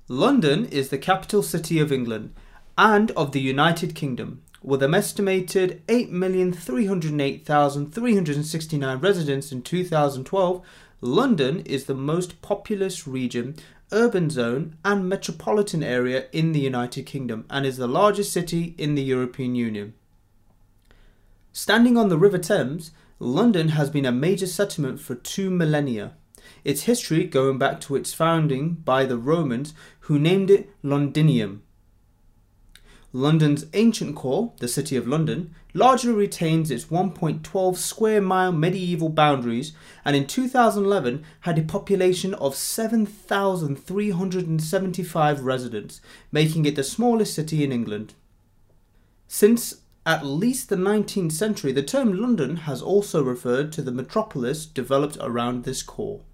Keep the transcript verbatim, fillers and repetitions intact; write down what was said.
London is the capital city of England and of the United Kingdom, with an estimated eight million three hundred eight thousand three hundred sixty-nine residents in two thousand twelve. London is the most populous region, urban zone and metropolitan area in the United Kingdom and is the largest city in the European Union. Standing on the River Thames, London has been a major settlement for two millennia. Its history going back to its founding by the Romans, who named it Londinium. London's ancient core, the City of London, largely retains its one point one two square mile medieval boundaries and in two thousand eleven had a population of seven thousand three hundred seventy-five residents, making it the smallest city in England. Since at least the nineteenth century, the term London has also referred to the metropolis developed around this core.